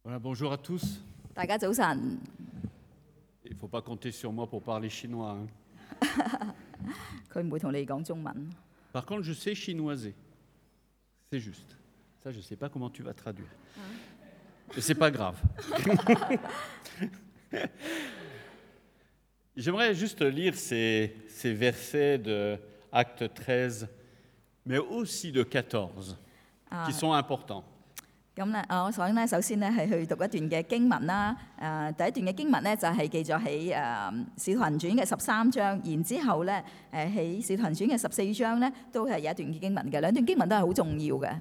Voilà, bonjour à tous. 大家早晨。 Il ne faut pas compter sur moi pour parler chinois. 佢唔會同你講中文。 Par contre, je sais chinoiser. C'est juste. Ça, je ne sais pas comment tu vas traduire. Mais ce n'est pas grave. J'aimerais juste lire ces versets de Acte 13, mais aussi de 14, qui sont importants. 咁咧，我想咧，首先咧係去讀一段嘅經文啦。第一段嘅經文咧就係記咗喺《使徒行傳》嘅13章，然之後咧喺《使徒行傳》嘅14章咧都係有一段嘅經文嘅，兩段經文都係好重要嘅。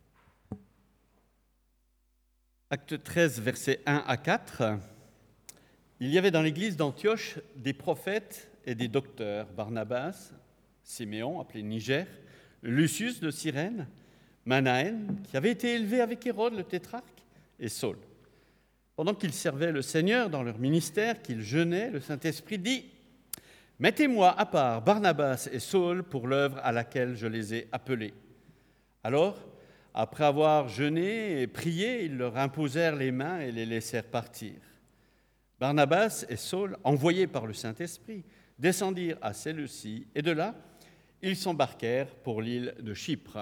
Acte 13, versets 1 à 4. Il y avait dans l'église d'Antioche des prophètes et des docteurs, Barnabas, Siméon, appelé Niger, Lucius de Cyrène, Manaën, qui avait été élevé avec Hérode le tétrarque, et Saul. Pendant qu'ils servaient le Seigneur dans leur ministère, qu'ils jeûnaient, le Saint-Esprit dit « Mettez-moi à part Barnabas et Saul pour l'œuvre à laquelle je les ai appelés. » Alors, après avoir jeûné et prié, ils leur imposèrent les mains et les laissèrent partir. Barnabas et Saul, envoyés par le Saint-Esprit, descendirent à Séleucie, et de là, ils s'embarquèrent pour l'île de Chypre.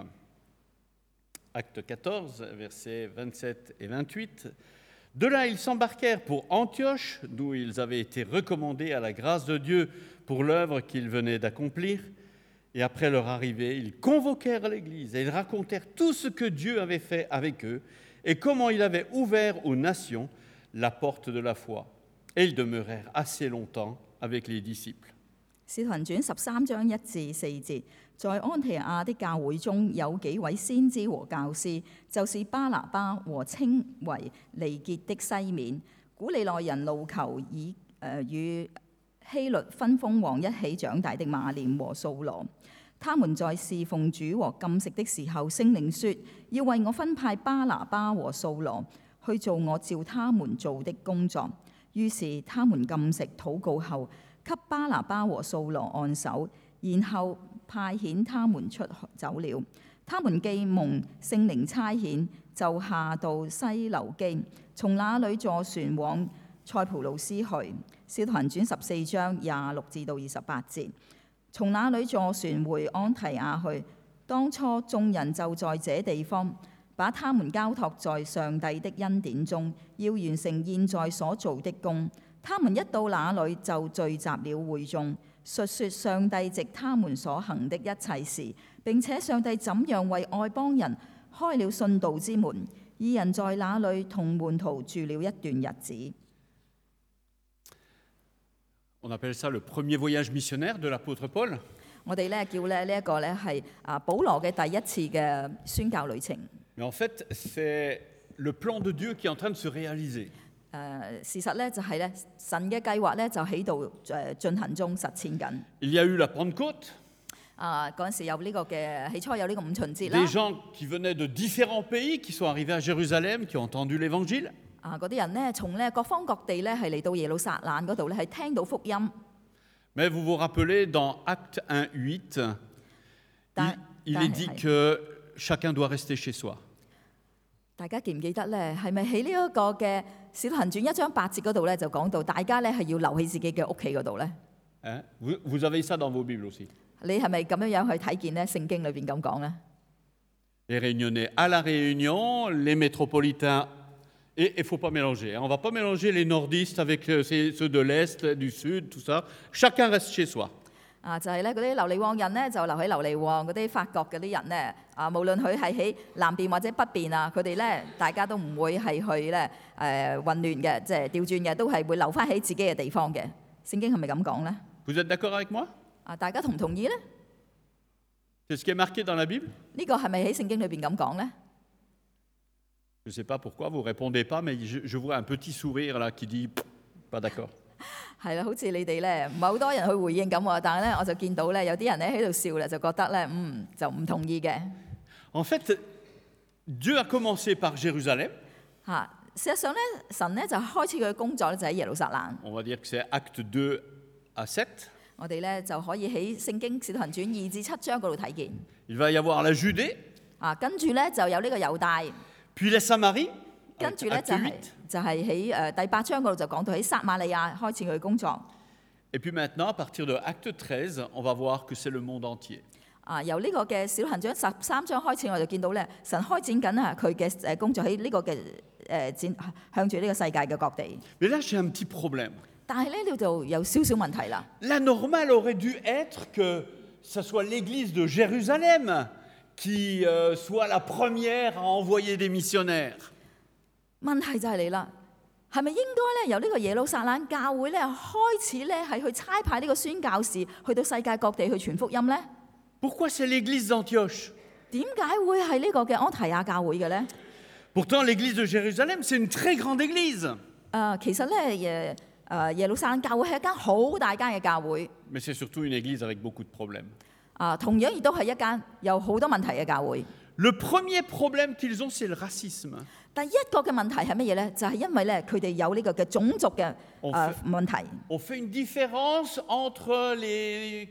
Acte 14, versets 27 et 28. De là, ils s'embarquèrent pour Antioche, d'où ils avaient été recommandés à la grâce de Dieu pour l'œuvre qu'ils venaient d'accomplir. Et après leur arrivée, ils convoquèrent l'Église et ils racontèrent tout ce que Dieu avait fait avec eux et comment il avait ouvert aux nations la porte de la foi. Et ils demeurèrent assez longtemps avec les disciples. 使徒行傳13章1至4節，在安提亞的教會中有幾位先知和教師，就是巴拿巴和稱為尼結的西面，古利奈人路求與希律分封王一起長大的馬念和掃羅。他們在侍奉主和禁食的時候，聖靈說：要為我分派巴拿巴和掃羅去做我召他們做的工作。於是他們禁食禱告後，給巴拿巴和掃羅按手，然後派遣他們出走了。他們既蒙聖靈差遣，就下到西流基，從那裏坐船往塞浦路斯去。使徒行傳14章26至到28節。從那裏坐船回安提亞去。當初眾人就在這地方，把他們交託在上帝的恩典中，要完成現在所做的工。他們一到那裏就聚集了會眾，述說上帝藉他們所行的一切事，並且上帝怎樣為外邦人開了信道之門。二人在那裏同門徒住了一段日子。 On appelle ça le premier voyage missionnaire de l'apôtre Paul. 我哋咧叫咧呢一個咧係保羅嘅第一次嘅宣教旅程。 Mais en fait, c'est le plan de Dieu qui est en train de se réaliser. 事實咧就係咧神嘅計劃咧就喺度進行中實踐緊。 Il y a eu la Pentecôte. 嗰陣時有呢個嘅起初有呢個五旬節啦。 Des gens qui venaient de différents pays, qui sont arrivés à Jérusalem, qui ont entendu l'Évangile. 嗰啲人咧從咧各方各地咧係嚟到耶路撒冷嗰度咧係聽到福音。 Mais vous vous rappelez, dans Acte 1:8, il est dit que chacun doit rester chez soi. 大家記唔記得咧？係咪喺呢一個嘅使徒行傳1章8節嗰度咧就講到大家咧係要留喺自己嘅屋企嗰度咧？ Vous avez ça dans vos Bibles aussi. 你係咪咁樣樣去睇見咧？聖經裏邊咁講咧？ Les réunionnais à la Réunion, les métropolitains, et il ne faut pas mélanger. On ne va pas mélanger les nordistes avec ceux de l'Est, du Sud, tout ça. Chacun reste chez soi. 就係咧嗰啲流利旺人咧就留喺流利旺，嗰啲法國嗰啲人咧無論佢係喺南邊或者北邊啊，佢哋咧大家都唔會係去咧混亂嘅，即係調轉嘅，都係會留翻喺自己嘅地方嘅。聖經係咪咁講咧？ Vous êtes d'accord avec moi? 大家同唔同意咧？ C'est ce qui est marqué dans la Bible? 呢個係咪喺聖經裏邊咁講咧？ Je ne sais pas pourquoi, vous ne répondez pas, mais je vois un petit sourire là qui dit « pas d'accord ». 係啦，好似你哋咧唔係好多人去回應咁喎，但係咧我就見到咧有啲人咧喺度笑啦，就覺得咧就唔同意嘅。 En fait, Dieu a commencé par Jérusalem. 事實上咧，神咧就開始佢嘅工作咧就喺耶路撒冷。 On va dire que c'est Acte 2 à 7. 我哋咧就可以喺聖經使徒行傳2至7章嗰度睇見。 Il va y avoir la Judée. 跟住咧就有呢個猶大。 Puis la Samarie. 跟住咧 Acte 8. 就係喺第8章嗰度就講到喺撒瑪利亞開始佢工作。 Et puis maintenant, à partir de Acte 13, on va voir que c'est le monde entier. 由呢個嘅小行長13章開始，我就見到咧神開展緊佢嘅工作喺呢個嘅向住呢個世界嘅各地。 Mais là, j'ai un petit problème. 但係呢度就有少少問題啦。 La normale aurait dû être que ce soit l'église de Jérusalem qui soit la première à envoyer des missionnaires. 問題就係嚟啦，係咪應該咧由呢個耶路撒冷教會咧開始咧係去差派呢個宣教士去到世界各地去傳福音咧？ Pourquoi c'est l'église d'Antioche? 點解會係呢個嘅安提亞教會嘅咧？ Pourtant, l'église de Jérusalem, c'est une très grande église. 其實咧耶路撒冷教會係一間好大間嘅教會， Mais c'est surtout une église avec beaucoup de problèmes. 同樣亦都係一間有好多問題嘅教會。 Le premier problème qu'ils ont, c'est le racisme. 第一個嘅問題係乜嘢咧？就係因為咧佢哋有呢個嘅種族嘅問題。 On fait une différence entre les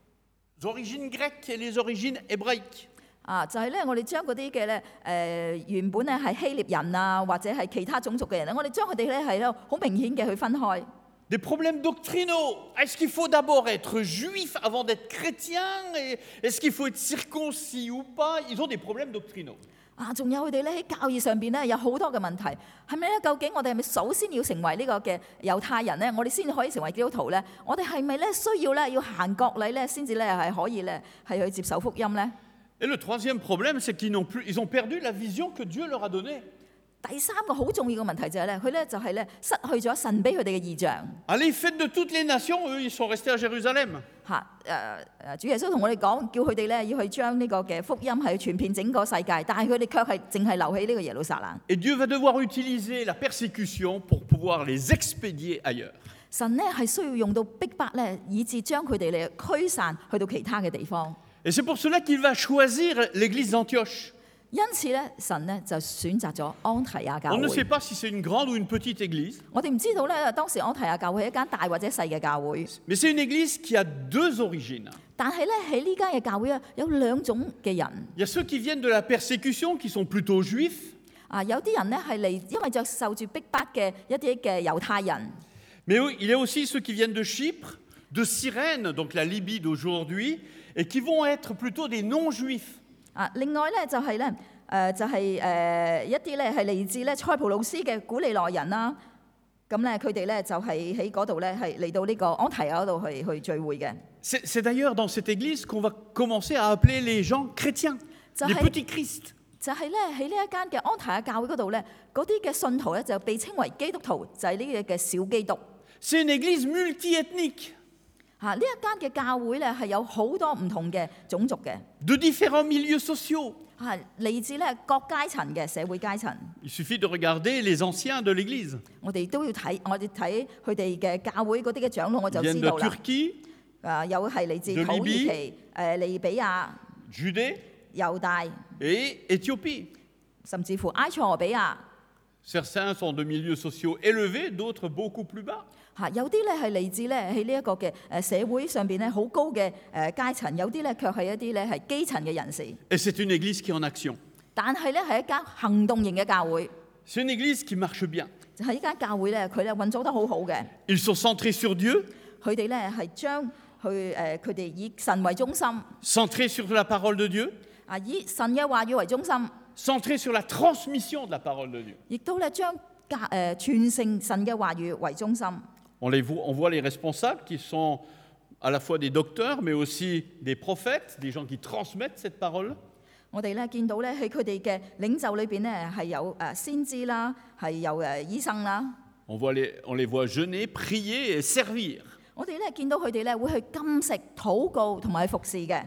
origines grecques et les origines hébraïques. 就係咧，我哋將嗰啲嘅咧原本咧係希臘人啊，或者係其他種族嘅人咧，我哋將佢哋咧係好明顯嘅去分開。 Des problèmes doctrinaux. Est-ce qu'il faut d'abord être juif avant d'être chrétien? Et est-ce qu'il faut être circoncis ou pas? Ils ont des problèmes doctrinaux. 仲有佢哋咧喺教義上邊咧有好多嘅問題，係咪咧？究竟我哋係咪首先要成為呢個嘅猶太人咧？我哋先可以成為基督徒咧？我哋係咪咧需要咧要行國禮咧，先至咧係可以咧係去接受福音咧？ Et le troisième problème, c'est qu'ils ils ont perdu la vision que Dieu leur a donnée. 第三個好重要嘅問題就係咧，佢咧就係咧失去咗神俾佢哋嘅異象。 Allez, faites de toutes les nations, eux, ils sont restés à Jérusalem. 主耶穌同我哋講，叫佢哋咧要去將呢個嘅福音係傳遍整個世界，但係佢哋卻係淨係留喺呢個耶路撒冷。 Et Dieu va devoir utiliser la persécution pour pouvoir les expédier ailleurs. 神咧係需要用到逼迫咧，以致將佢哋咧驅散去到其他嘅地方。 Et c'est pour cela qu'il va choisir l'église d'Antioche. 因此咧，神咧就選擇咗安提亞教 On ne 會。 sait pas si c'est une grande ou une petite église, 我哋唔知道咧，當時安提亞教會係一間大或者細嘅教會， mais c'est une église qui a deux origines. 但係咧喺呢間嘅教會咧有兩種嘅人。 Il y a ceux qui viennent de la persécution, qui sont plutôt juifs, 有啲人咧係嚟，因為就受住逼迫嘅一啲嘅猶太人。 mais il y a aussi ceux qui viennent de Chypre, de Cyrène, donc la Libye d'aujourd'hui, et qui vont être plutôt des non-juifs. 另外咧就係咧一啲咧係嚟自咧塞浦路斯嘅古利奈人啦。咁咧佢哋咧就係喺嗰度咧係嚟到呢個安提亞嗰度去聚會嘅。 C'est d'ailleurs dans cette église qu'on va commencer à appeler les gens chrétiens, les petits Christ. 就係咧喺呢一間嘅安提亞教會嗰度咧，嗰啲嘅信徒咧就被稱為基督徒，就係呢啲嘅小基督。 C'est une église multiethnique, 呢一間嘅教會咧係有好多唔同嘅種族嘅， de différents milieux sociaux. 嚟自咧各階層嘅社會階層。 Il suffit de regarder les anciens de l'église. 我哋都要睇，我哋睇佢哋嘅教會嗰啲嘅長老，我就 Ils 知 viennent 道 de 啦。 Turquie, 有係嚟自 de 土耳 Libye 其、利比亞、 Judée 猶大， et Éthiopie. 甚至乎埃塞俄比亞。 Certains sont de milieux sociaux élevés, d'autres beaucoup plus bas. 有啲咧係嚟自咧喺呢一個嘅社會上邊咧好高嘅階層，有啲咧卻係一啲咧係基層嘅人士。 Et c'est une église qui est en action. 但係咧係一間行動型嘅教會， C'est une église qui marche bien. 就係呢間教會咧，佢咧運作得好好嘅。 Ils sont centrés sur Dieu, 佢哋咧係將佢哋以神為中心， centrés sur la parole de Dieu, 以神嘅話語為中心， centrés sur la transmission de la parole de Dieu. 亦都咧將傳承神嘅話語為中心。 On voit les responsables qui sont à la fois des docteurs, mais aussi des prophètes, des gens qui transmettent cette parole. 我哋咧見到咧喺佢哋嘅領袖裏邊咧係有先知啦，係有醫生啦。 On les voit jeûner, prier et servir. 我哋咧見到佢哋咧會去禁食、禱告同埋服侍嘅。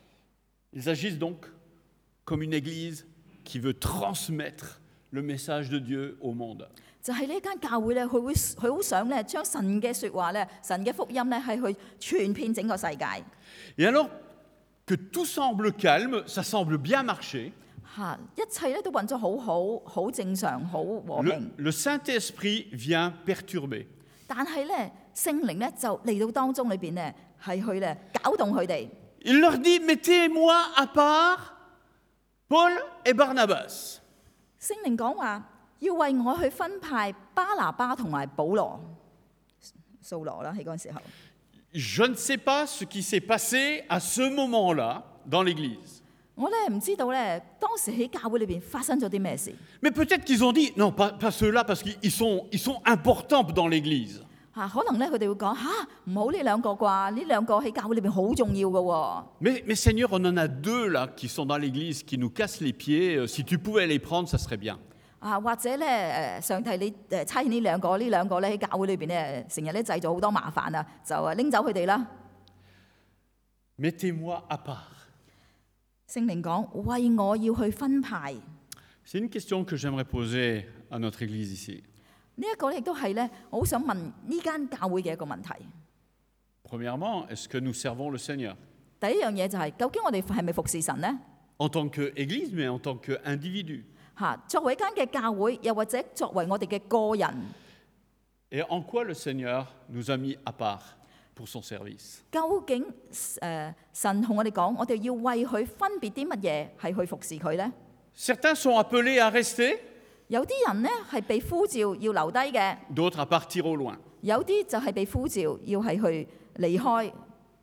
Ils agissent donc comme une église qui veut transmettre le message de Dieu au monde. 就係呢間教會咧，佢好想咧將神嘅説話咧、神嘅福音咧係去傳遍整個世界。 Et alors que tout semble calme, ça semble bien marcher, 一切咧都運作好好，好正常，好和平。 le Saint-Esprit vient perturber. 但係咧聖靈咧就嚟到當中裏邊咧係去咧搞動佢哋。 Il leur dit, mettez-moi à part Paul et Barnabas. 聖靈講話要為我去分派巴拿巴同埋保羅、掃羅啦喺嗰陣時候。 Je ne sais pas ce qui s'est passé à ce moment-là dans l'Église. 我咧唔知道咧，當時喺教會裏邊發生咗啲咩事 Mais peut-être qu'ils ont dit, non, pas ceux-là, parce qu'ils sont importants dans l'Église. 嚇，可能咧佢哋會講嚇唔好呢兩個啩，呢兩個喺教會裏邊好重要嘅喎。 Mais Seigneur, on en a deux là qui sont dans l'Église, qui nous cassent les pieds. Si tu pouvais les prendre, ça serait bien. 啊，或者咧上帝你差遣呢兩個咧喺教會裏邊咧成日咧製造好多麻煩啊，就拎走佢哋啦。 Mettez-moi à part. 聖靈講為我要去分派。 C'est une question que j'aimerais poser à notre Église ici. 呢一個咧亦都係咧，我好想問呢間教會嘅一個問題。 Premièrement, est-ce que nous servons le Seigneur 第一樣嘢就係、究竟我哋係咪服侍神呢？ en tant qu'Église, mais en tant qu'individu? 嚇，作為一間嘅教會，又或者作為我哋嘅個人， Et en quoi le Seigneur nous a mis à part pour son service? 究竟神同我哋講，我哋要為佢分別啲乜嘢係去服侍佢呢？ Certains sont appelés à rester, 有啲人呢係被呼召要留低嘅， d'autres à partir au loin. 有啲就係被呼召要係去離開。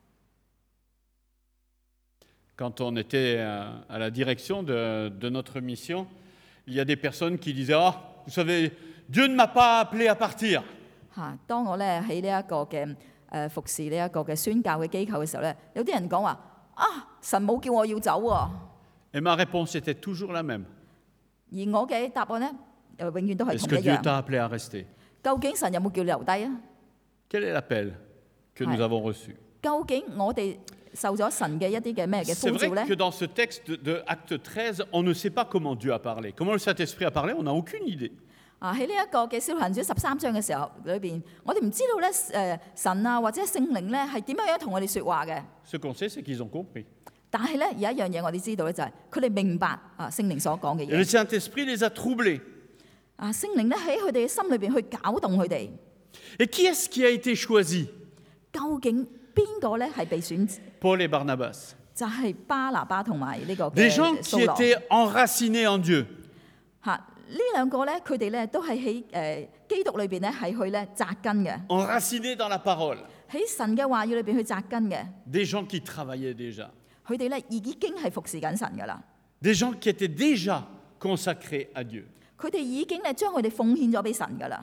Quand on était à la direction de notre mission, il y a des personnes qui disaient « Ah, vous savez, Dieu ne m'a pas appelé à partir. » 嚇，當我咧喺呢一個嘅服侍呢一個嘅宣教嘅機構嘅時候咧，有啲人講話啊，神冇叫我要走喎。 Et ma réponse était toujours la même. 而我嘅答案咧，永遠都係 Est-ce 同 que 一 Dieu 樣。 t'a appelé à rester? 究竟神有冇叫你留低啊？ Quel est l'appel que nous Ouais. avons reçu? 究竟我哋受咗神嘅一啲嘅咩嘅 C'est 呼召 vrai 咧 que？dans ce texte de Acte 13, on ne sait pas comment Dieu a parlé. Comment le Saint-Esprit a parlé, on n'a aucune idée. 啊，喺呢一個嘅《使徒行傳》13章嘅時候裏邊，我哋唔知道咧神啊或者聖靈咧係點樣同我哋説話嘅。 Ce qu'on sait, c'est qu'ils ont compris. 但係咧有一樣嘢我哋知道咧，就係佢哋明白啊聖靈所講嘅 Et le 嘢。 Saint-Esprit les a troublés. 啊，聖靈咧喺佢哋嘅心裏邊去攪動佢哋。 Et qui est-ce qui a été choisi? 究竟邊個咧係被選？ Paul et Barnabas. 就係巴拿巴同埋呢個 Des 嘅 gens qui 掃羅。 étaient enracinés en Dieu. 嚇，呢兩個咧，佢哋咧都係喺基督裏邊咧係去咧扎根嘅， Enracinés dans la parole. 喺神嘅話語裏邊去扎根嘅。 Des gens qui travaillaient déjà. 佢哋咧已經係服侍緊神噶啦， Des gens qui étaient déjà consacrés à Dieu. 佢哋已經咧將佢哋奉獻咗俾神噶啦。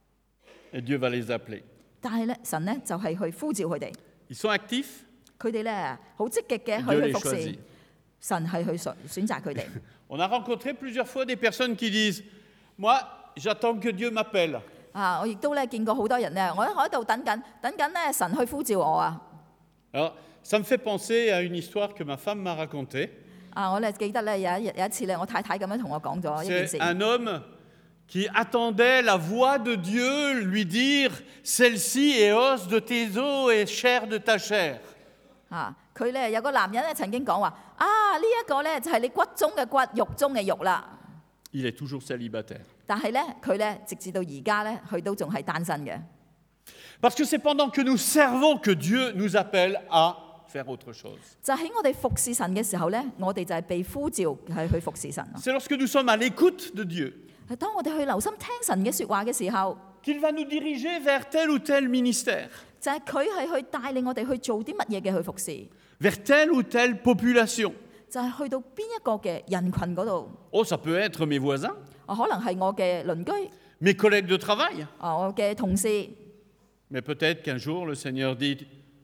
Et Dieu va les appeler. 但係咧神咧就係去呼召佢哋， Ils sont actifs, 佢哋咧好積極嘅 Dieu 去 les 服侍 choisit. 神，係去選擇佢哋。 On a rencontré plusieurs fois des personnes qui disent « Moi, j'attends que Dieu m'appelle. 啊，我亦都咧見過好多人咧，我喺度等緊咧神去呼召我啊。 » Alors, ça me fait penser à une histoire que ma femme m'a racontée. 啊，我咧記得咧有一次咧，我太太咁樣同我講咗一件 C'est 事。 un homme qui attendait la voix de Dieu lui dire « Celle-ci est os de tes os et chair de ta chair. » 啊，佢咧有個男人咧曾經講話啊，呢一個咧就係你骨中嘅骨，肉中嘅肉啦。 Il est toujours célibataire. 但係咧，佢咧直至到而家咧，佢都仲係單身嘅。 Parce que c'est pendant que nous servons que Dieu nous appelle à faire autre chose. 就喺我哋服侍神嘅時候咧，我哋就係被呼召係去服侍神。 C'est lorsque nous sommes à l'écoute de Dieu 係當我哋去留心聽神嘅説話嘅時候， qu'il va nous diriger vers tel ou tel ministère, 就係佢係去帶領我哋去做啲乜嘢嘅去服侍， vers telle ou telle population. 就係去到邊一個嘅人群嗰度。 Oh, ça peut être mes voisins, 啊，可能係我嘅鄰居， mes collègues de travail. 啊，我嘅同事， Mais peut-être qu'un jour, le Seigneur dit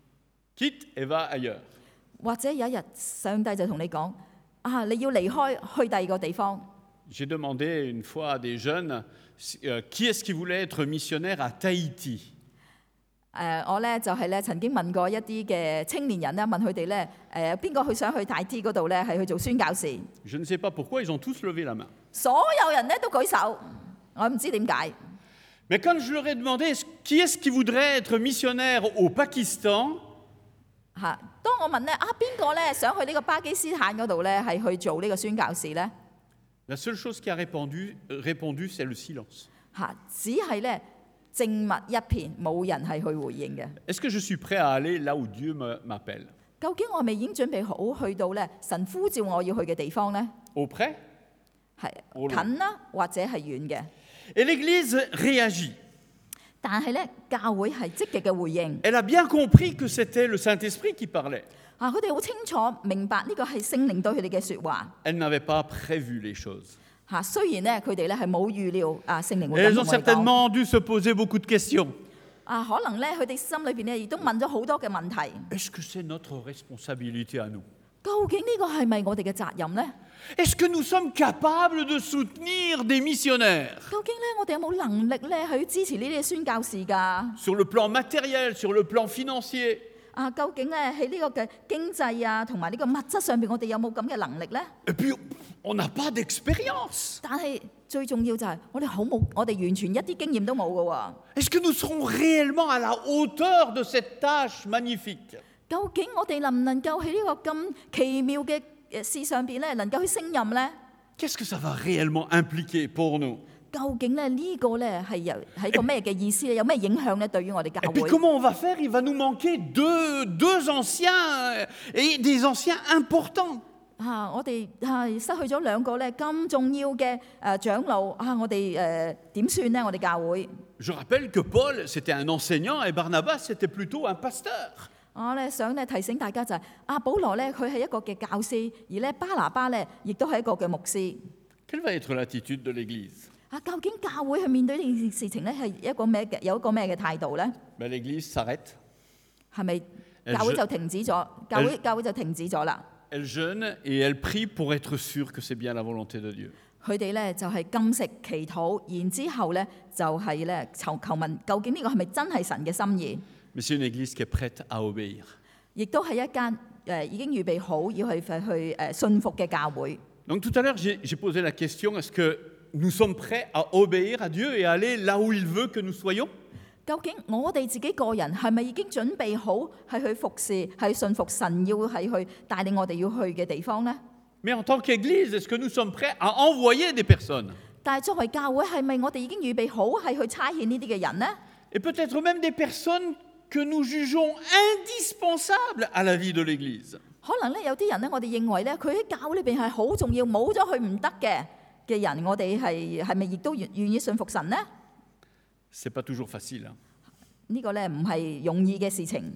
« Quitte et va ailleurs. 或者有一日上帝就同你講啊，你要離開去第二個地方。 » J'ai demandé une fois à des jeunes qui est-ce qui voulait être missionnaire à Tahiti. 我咧就係咧曾經問過一啲嘅青年人咧，問佢哋咧邊個去想去大 T 嗰度咧係去做宣教士？ Je ne sais pas pourquoi, ils ont tous levé la main. 所有人咧都舉手，我唔知點解。 Mais quand je leur ai demandé qui est-ce qui voudrait être missionnaire au Pakistan, 嚇，當我問咧邊個咧想去呢個巴基斯坦嗰度咧係去做呢個宣教士咧？ la seule chose qui a répondu, c'est le silence. 嚇，只係咧靜默一片，冇人係去回應嘅。 Est-ce que je suis prêt à aller là où Dieu m'appelle? 究竟我係咪已經準備好去到咧神呼召我要去嘅地方咧？ Auprès? 係好近啦，或者係遠嘅。 Et l'Église réagit. 但係咧，教會係積極嘅回應。 Elle a bien compris que c'était le Saint-Esprit qui parlait. 佢哋好清楚明白呢個係聖靈對佢哋嘅説話。 Elle n'avait pas prévu les choses. 雖然咧佢哋咧係冇預料聖靈會 Et 咁 elles 同 ont 我哋講。 certainement dû se poser beaucoup de questions. 可能咧佢哋心裏邊咧亦都問咗好多嘅問題。 Est-ce que c'est notre responsabilité à nous? 究竟呢個係咪我哋嘅責任呢？ Est-ce que nous sommes capables de soutenir des missionnaires 究竟咧我哋有冇能力咧去支持呢啲宣教士㗎？ sur le plan matériel, sur le plan financier? 究竟咧喺呢個嘅經濟同埋呢個物質上邊，我哋有冇咁嘅能力呢？ Et puis, on n'a pas d'expérience. 但係最重要就係我哋完全一啲經驗都冇嘅喎。 Est-ce que nous serons réellement à la hauteur de cette tâche magnifique? 究竟我哋能唔能夠喺呢個咁奇妙嘅事上邊咧，能夠去勝任呢？ Qu'est-ce que ça va réellement impliquer pour nous? 究竟咧呢個咧係一個咩嘅意思咧？有咩影響咧？對於我哋教 Et puis 會？ comment on va faire? Il va nous manquer deux anciens et des anciens importants. 我哋失去咗兩個咧咁重要嘅長老我哋點算呢？我哋教會 Je rappelle que Paul, c'était un enseignant et Barnabas, c'était plutôt un pasteur. 我咧想咧提醒大家就係保羅咧佢係一個嘅教師，而咧巴拿巴咧亦都係一個嘅牧師。 Quelle va être l'attitude de l'Église? 究竟教會去面對呢件事情咧係有一個咩嘅態度咧？ Ben, l'Église s'arrête, 係咪教會就停止咗？教會就停止咗啦。 elle jeûne et elle prie pour être sûre que c'est bien la volonté de Dieu. 佢哋咧就係禁食祈禱，然之後咧就係咧求問究竟呢個係咪真係神嘅心意？ Mais c'est une Église qui est prête à obéir. 亦都係一間已經預備好要去信服嘅教會。 Donc tout à l'heure, j'ai posé la question, est-ce que nous sommes prêts à obéir à Dieu et à aller là où il veut que nous soyons? 究竟我哋自己個人係咪已經準備好係去服侍、係信服神要係去帶領我哋要去嘅地方呢？ Mais en tant qu'Église, est-ce que nous sommes prêts à envoyer des personnes? 但係作為教會係咪我哋已經預備好係去差遣呢啲嘅人呢？ Et peut-être même des personnes que nous jugeons indispensables à la vie de l'Église. 可能咧有啲人咧，我哋認為咧佢喺教會裏邊係好重要，冇咗佢唔得嘅人，我哋係咪亦都願意信服神呢？ C'est pas toujours facile. 呢個咧唔係容易嘅事情。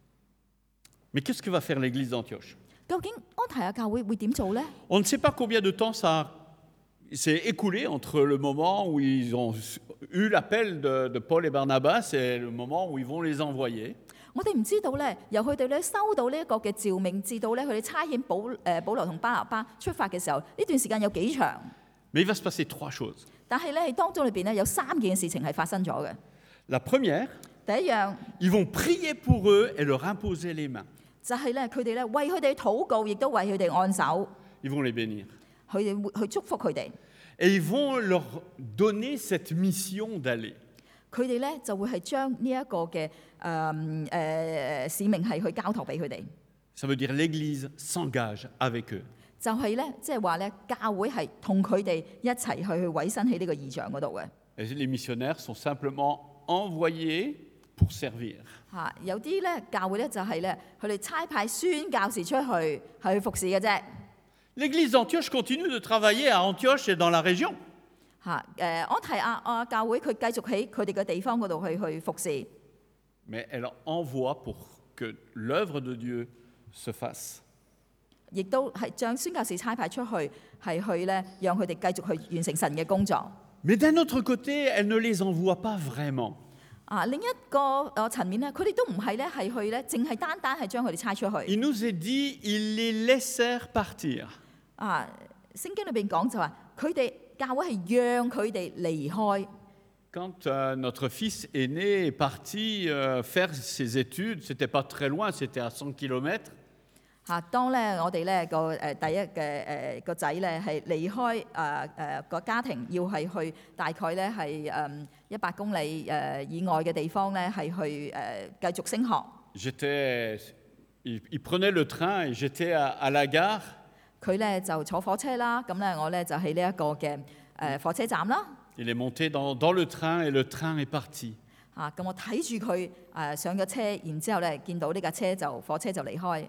Mais qu'est-ce que va faire l'Église d'Antioche? 究竟安提阿教會會點做呢？ On ne sait pas combien de temps ça s'est écoulé entre le moment où ils ont eu l'appel de Paul et Barnabas et le moment où ils vont les envoyer. 我哋唔知道咧，由佢哋咧收到呢一個嘅召命，至到咧佢哋差遣保羅同巴拿巴出發嘅時候，呢段時間有幾長？ Mais il va se passer 3 choses. 但係咧喺當中裏邊咧有3件事情係發生咗嘅。 La première, 第一樣 ils vont prier pour eux et leur imposer les mains. 就係咧佢哋咧為佢哋禱告，亦都為佢哋按手， Ils vont les bénir. 佢哋會去祝福佢哋。 Et ils vont leur donner cette mission d'aller. 佢哋咧就會係將呢一個嘅使命係去交託俾佢哋。 Ça veut dire l'Église s'engage avec eux. 就係咧，即係話咧，教會係同佢哋一齊去委身喺呢個異象嗰度嘅。 Et les missionnaires sont simplement envoyés pour servir. 有啲咧教會咧就係咧，佢哋差派宣教士出去係去服侍嘅啫。 L'Église d'Antioche continue de travailler à Antioche et dans la région. 安提阿教會佢繼續喺佢哋嘅地方嗰度去服侍， Mais elle envoie pour que l'œuvre de Dieu se fasse. 亦都係將宣教士差派出去，係去咧讓佢哋繼續去完成神嘅工作。 Mais d'un autre côté, elle ne les envoie pas vraiment. 另一個層面咧，佢哋都唔係咧係去咧，淨係單係將佢哋差出去。 Il nous est dit, ils les laissèrent partir. 聖經裏邊講就話，佢哋教會係讓佢哋離開。 Quand notre fils aîné est parti faire ses études, c'était pas très loin, c'était à 100 km. 當咧我哋咧個第一嘅個仔咧係離開個家庭，要係去大概咧係100公里以外嘅地方咧係去繼續升學。 Il prenait le train et j'étais à la gare. 佢咧就坐火車啦，咁咧我咧就喺呢一個嘅火車站啦。 Il est monté dans le train et le train est parti. 咁我睇住佢上咗車，然之後咧見到呢架火車就離開。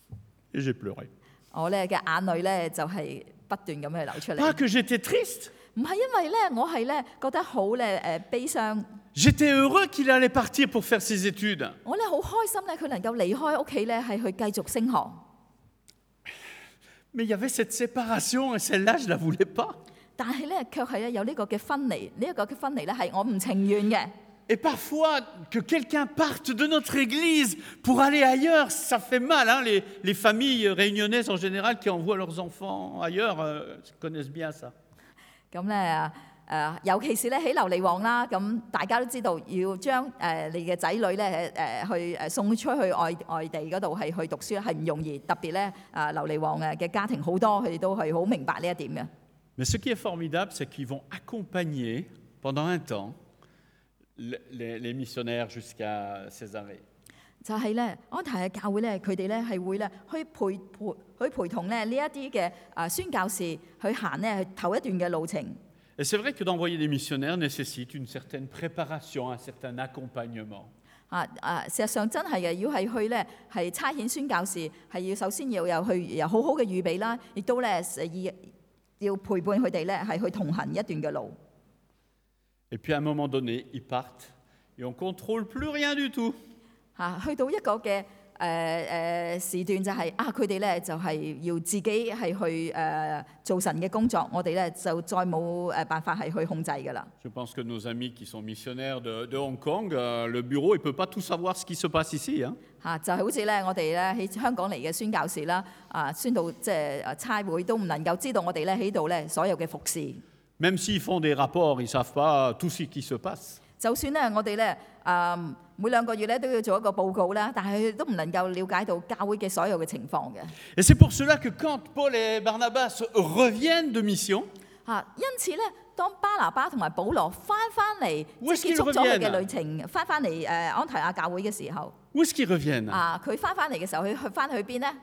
Et j'ai pleuré. 我咧嘅眼淚咧就係不斷咁去流出嚟。 Pas que j'étais triste. 唔係因為咧，我係咧覺得好咧悲傷。 J'étais heureux qu'il allait partir pour faire ses études. 我咧好開心咧，佢能夠離開屋企咧，係去繼續升學。 Mais il y avait cette séparation et celle-là, je ne la voulais pas. 但係咧，卻係咧有呢個嘅分離，呢一個嘅分離咧係我唔情願嘅。 Et parfois, que quelqu'un parte de notre église pour aller ailleurs, ça fait mal. Hein? Les familles réunionnaises en général qui envoient leurs enfants ailleurs connaissent bien ça. 咁咧尤其是咧喺琉璃旺啦，咁大家都知道要將你嘅仔女咧去送出去外地嗰度係去讀書係唔容易，特別咧琉璃旺嘅家庭好多，佢哋都係好明白呢一點嘅。 Mais ce qui est formidable, c'est qu'ils vont accompagner pendant un temps les missionnaires jusqu'à Césarée. 就係咧安提嘅教會咧，佢哋咧係會咧去陪同咧呢一啲嘅宣教士去行咧頭一段嘅路程。 Et c'est vrai que d'envoyer des missionnaires nécessite une certaine préparation, un certain accompagnement. 事實上真係嘅，要係去咧係差遣宣教士，係要首先要有好好嘅預備啦，亦都咧要陪伴佢哋咧係去同行一段嘅路。 Et puis à un moment donné, ils partent et on ne contrôle plus rien du tout. 去到一個嘅時段就係佢哋咧就係要自己係去做神嘅工作，我哋咧就再冇辦法係去控制㗎啦。 Je pense que nos amis qui sont missionnaires de Hong Kong, le bureau, il ne peut pas tout savoir ce qui se passe ici. Hein? 就係好似咧我哋咧喺香港嚟嘅宣教士啦，宣道即係差會都唔能夠知道我哋咧喺度咧所有嘅服侍。 Même s'ils font des rapports, ils ne savent pas tout ce qui se passe. 就算咧我哋咧每2個月咧都要做一個報告啦，但係佢都唔能夠了解到教會嘅所有嘅情況嘅。 Et c'est pour cela que quand Paul et Barnabas reviennent de mission, 因此咧，當巴拿巴同埋保羅翻嚟，結束咗佢嘅旅程，翻嚟安提亞教會嘅時候， où est-ce qu'ils reviennent? 佢翻嚟嘅時候，佢翻去邊呢？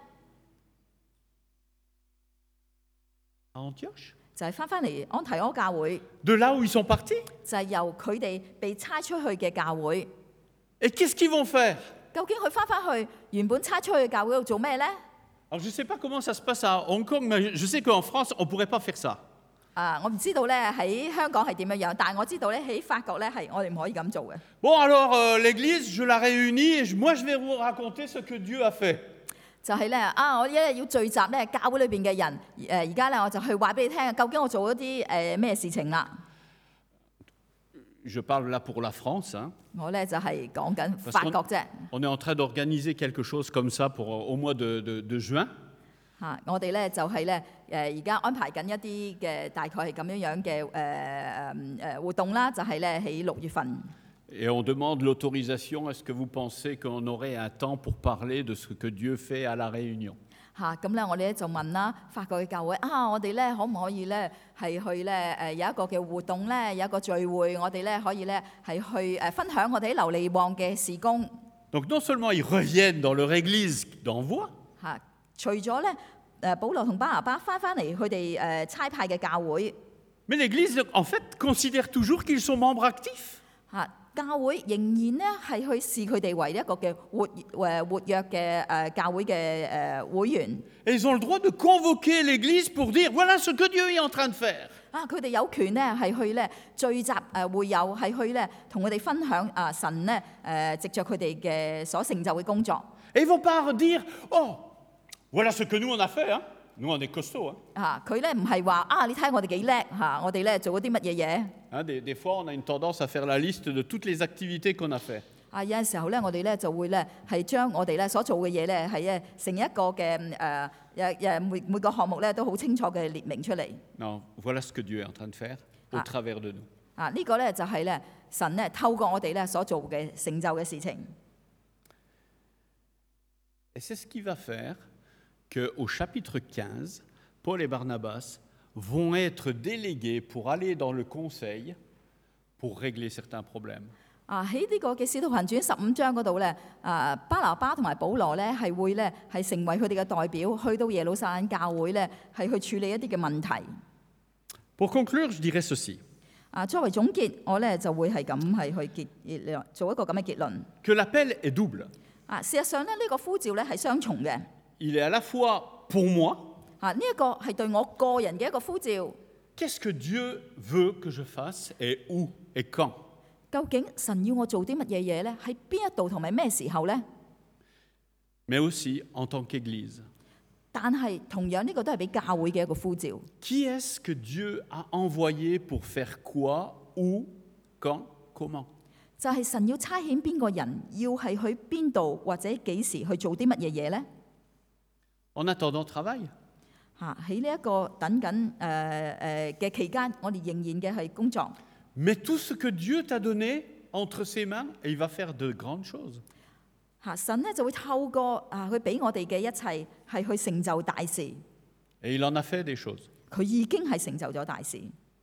À Antioche? 就係翻嚟安提阿教會。 De là où ils sont partis? 就係由佢哋被差出去嘅教會。 Et qu'est-ce qu'ils vont faire? 究竟佢翻去原本差出去嘅教會度做咩呢？ Alors je ne sais pas comment ça se passe à Hong Kong, mais je sais qu'en France, on ne pourrait pas faire ça. 我唔知道咧喺香港係點樣，但係我知道咧喺法國咧係我哋唔可以咁做嘅。 Bon alors, l'Église, je la réunis et moi je vais vous raconter ce que Dieu a fait. 就係咧我一日要聚集咧教會裏邊嘅人，而家咧我就去話俾你聽，究竟我做咗啲咩事情啦。 Je parle là pour la France. Hein. 我咧就係講緊法國啫。 On est en train d'organiser quelque chose comme ça pour au mois de juin. 我哋咧就係咧而家安排緊一啲嘅大概係咁樣嘅活動啦，就係咧喺6月份。 Et on demande l'autorisation. Est-ce que vous pensez qu'on aurait un temps pour parler de ce que Dieu fait à la Réunion? 咁咧我哋咧就問啦，法國嘅教會我哋咧可唔可以咧係去咧有一個嘅活動咧，有一個聚會，我哋咧可以咧係去分享我哋喺琉璃旺嘅事工。 Donc non seulement ils reviennent dans leur église d'envoi. 除咗咧保羅同巴拿巴翻嚟佢哋差派嘅教會。 Mais l'Église, en fait, considère toujours qu'ils sont membres actifs. 教會仍然咧係去視佢哋為一個嘅活躍嘅教會嘅會員。 Et ils ont le droit de convoquer l'Église pour dire voilà ce que Dieu est en train de faire. 佢哋有權咧係去咧聚集會友，係去咧同佢哋分享神咧藉着佢哋嘅所成就嘅工作。 Et ils vont pas dire oh voilà ce que nous on a fait. Hein. Nous on est costauds. Hein. 佢咧唔係話你睇下我哋幾叻我哋咧做咗啲乜嘢嘢。 Hein, des fois, on a une tendance à faire la liste de toutes les activités qu'on a fait. 有陣時候咧，我哋咧就會咧係將我哋咧所做嘅嘢咧係成一個嘅每個項目咧都好清楚嘅列明出嚟。 Non, voilà ce que Dieu est en train de faire au travers de nous. 呢個咧就係咧神咧透過我哋咧所做嘅成就嘅事情。 Et c'est ce qui va faire qu'au chapitre 15, Paul et Barnabas vont être délégués pour aller dans le conseil pour régler certains problèmes. 喺呢個嘅使徒行傳15章嗰度咧，巴拿巴同埋保羅咧係會咧係成為佢哋嘅代表，去到耶路撒冷教會咧係去處理一啲嘅問題。 Pour conclure, je dirais ceci. 作為總結，我咧就會係咁係去做一個咁嘅結論。 Que l'appel est double. 事實上咧呢個呼召咧係雙重嘅。 Il est à la fois pour moi. 呢一個係對我個人嘅一個呼召。 qu'est-ce que Dieu veut que je fasse et où et quand? 究竟神要我做啲乜嘢嘢呢？喺邊一度同埋咩時候呢？ Mais aussi en tant qu'Église. 但係同樣呢個都係俾教會嘅一個呼召。 Qui est-ce que Dieu a envoyé pour faire quoi, où, quand, comment? 就係神要差遣邊個人，要係去邊度或者幾時去做啲乜嘢嘢呢？ En attendant, travaille. 喺呢一個等緊嘅期間，我哋仍然嘅係工作。 Mets tout ce que Dieu t'a donné entre ses mains et il va faire de grandes choses. 神咧就會透過佢俾我哋嘅一切係去成就大事。 Et il en a fait des choses. 佢已經係成就咗大事。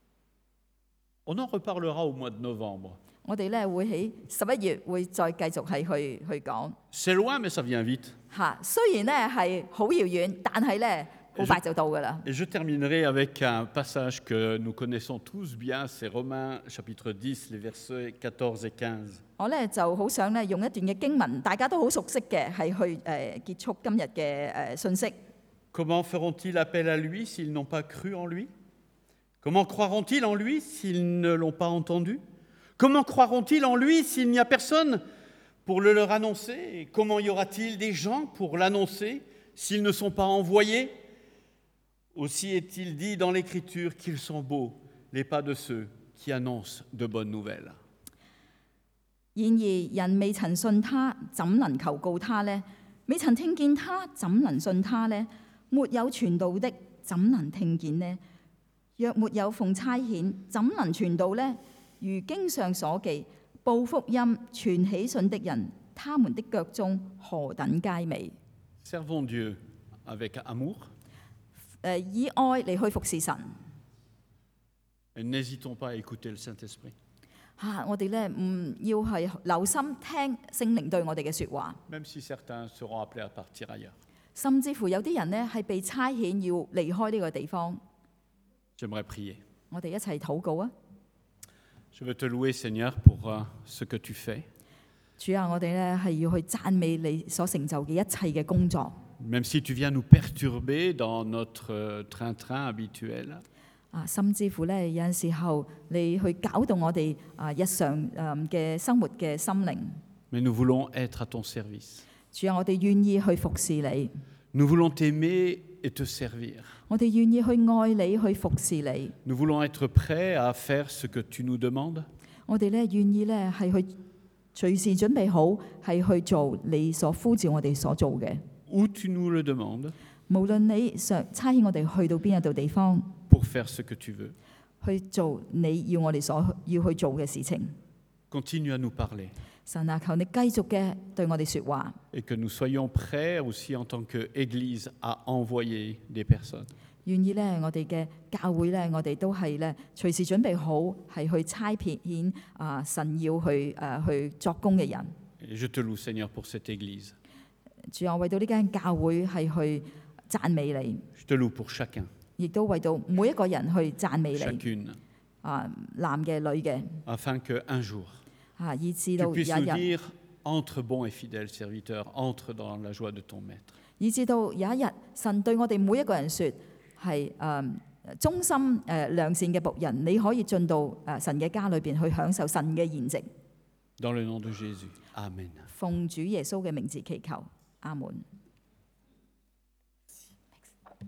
On en reparlera au mois de novembre. 我哋咧會喺11月會再繼續係去講。 C'est loin, mais ça vient vite. 雖然咧係好遙遠，但係咧好快就到㗎啦。 Et je terminerai avec un passage que nous connaissons tous bien, c'est Romains chapitre 10, les versets 14 et 15. 我咧就好想咧用一段嘅經文，大家都好熟悉嘅，係去結束今日嘅信息。 Comment feront-ils appel à lui s'ils n'ont pas cru en lui? Comment croiront-ils en lui s'ils ne l'ont pas entendu? Comment croiront-ils en lui s'il n'y a personne pour le leur annoncer? Et comment y aura-t-il des gens pour l'annoncer s'ils ne sont pas envoyés? Aussi est-il dit dans l'Écriture qu'ils sont beaux les pas de ceux qui annoncent de bonnes nouvelles. 然而人未曾信他，怎能求告他呢？未曾聽見他，怎能信他呢？沒有傳道的，怎能聽見呢？若沒有奉差遣，怎能傳道呢？如經上所記，報福音、傳喜訊的人，他們的腳蹤何等佳美！ Servons Dieu avec amour. 以愛嚟去服侍神。 Et n'hésitons pas à écouter le Saint-Esprit. 我哋咧唔要係留心聽聖靈對我哋嘅説話， Même si certains seront appelés à partir ailleurs. 甚至乎有啲人咧係被差遣要離開呢個地方。 J'aimerais prier. 我哋一齊禱告啊！ Je veux te louer, Seigneur, pour ce que tu fais. 主啊，我哋咧係要去讚美你所成就嘅一切嘅工作。 Même si tu viens nous perturber dans notre train-train habituel. 甚至乎咧有陣時候你去搞動我哋日常嘅生活嘅心靈。 Mais nous voulons être à ton service. 主啊，我哋願意去服侍你。 Nous voulons t'aimer et te servir. 我哋願意去愛你，去服侍你。 Nous voulons être prêts à faire ce que tu nous demandes. 我哋咧願意咧係去隨時準備好，係去做你所呼召我哋所做嘅。 Où tu nous le demandes. 無論你想差遣我哋去到邊一度地方， Pour faire ce que tu veux. 去做你要我哋所要去做嘅事情。 Continue à nous parler. 神啊，求你繼續嘅對我哋説話。 Et que nous soyons prêts aussi en tant qu'Église à envoyer des personnes. 願意咧，我哋嘅教會咧，我哋都係咧隨時準備好，係去差遣神要去作工嘅人。 Et je te loue, Seigneur, pour cette Église. 主啊，為到呢間教會係去讚美你， Je te loue pour chacun, 亦都為到每一個人去讚美你。 chacune, 男嘅女嘅， afin qu'un jour, 以至 tu 到有 puisses 一 nous 日， dire, entre bons et fidèles serviteurs, entre dans la joie de ton Maître. 以至到有一日，神對我哋每一個人説係忠心良善嘅僕人，你可以進到神嘅家裏邊去享受神嘅筵席。 Dans le nom de Jésus. Amen. 奉主耶穌嘅名字祈求，阿門。